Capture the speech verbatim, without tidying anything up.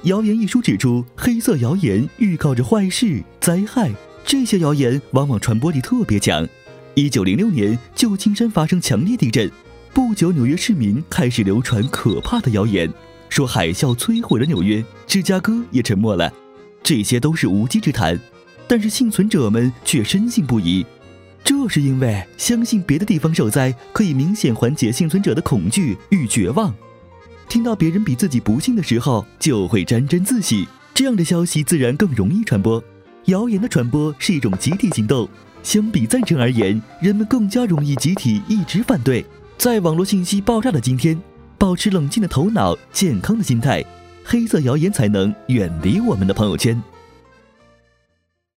谣言一书指出，黑色谣言预告着坏事、灾害，这些谣言往往传播力特别强。一九零六年，旧金山发生强烈地震，不久纽约市民开始流传可怕的谣言，说海啸摧毁了纽约，芝加哥也沉没了。这些都是无稽之谈，但是幸存者们却深信不疑。这是因为相信别的地方受灾可以明显缓解幸存者的恐惧与绝望。听到别人比自己不幸的时候，就会沾沾自喜，这样的消息自然更容易传播。谣言的传播是一种集体行动，相比赞成而言，人们更加容易集体一直反对。在网络信息爆炸的今天，保持冷静的头脑、健康的心态，黑色谣言才能远离我们的朋友圈。